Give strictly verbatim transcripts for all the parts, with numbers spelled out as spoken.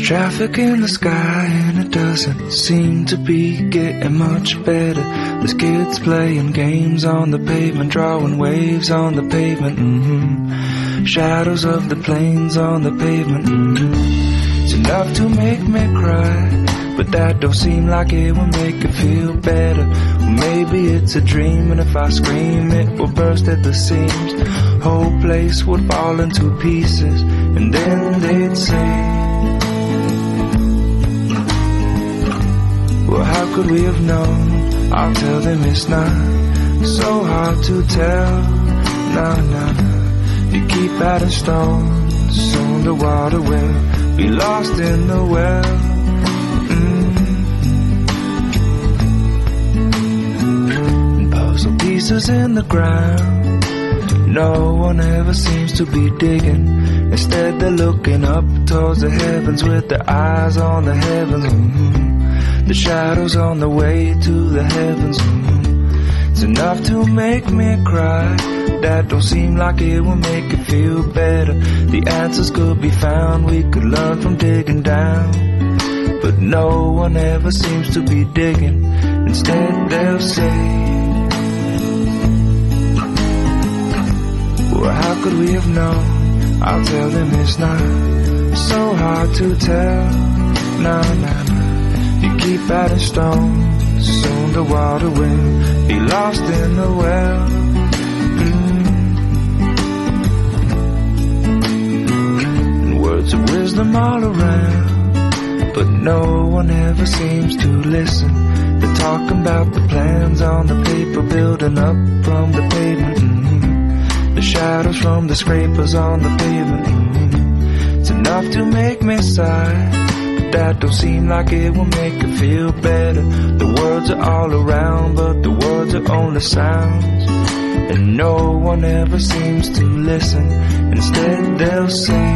Traffic in the sky and it doesn't seem to be getting much better. There's kids playing games on the pavement, drawing waves on the pavement, mm-hmm. Shadows of the planes on the pavement, mm-hmm. It's enough to make me cry, but that don't seem like it will make it feel better. Well, maybe it's a dream, and if I scream it will burst at the seams. Whole place would fall into pieces, and then they'd say, well, how could we have known? I'll tell them it's not so hard to tell. Nah, nah, nah. You keep adding stones, soon the water will be lost in the well. Mm. Puzzle pieces in the ground, no one ever seems to be digging. Instead they're looking up towards the heavens with their eyes on the heavens. Mm-hmm. The shadows on the way to the heavens, mm-hmm. It's enough to make me cry. That don't seem like it will make it feel better. The answers could be found, we could learn from digging down. But no one ever seems to be digging. Instead they'll say, well, how could we have known? I'll tell them it's not so hard to tell. Nah, nah, nah. You keep adding stones, soon the water will be lost in the well. Mm. And words of wisdom all around, but no one ever seems to listen. They're talking about the plans on the paper, building up from the pavement. Mm-hmm. The shadows from the scrapers on the pavement. Mm-hmm. It's enough to make me sigh. That don't seem like it will make it feel better. The words are all around, but the words are only sounds, and no one ever seems to listen. Instead they'll say,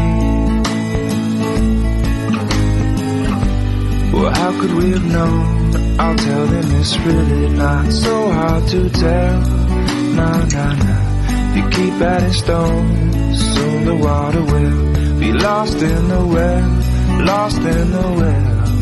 well, how could we have known? I'll tell them it's really not so hard to tell. Nah, nah, nah. You keep adding stones, soon the water will be lost in the well. Lost in the well.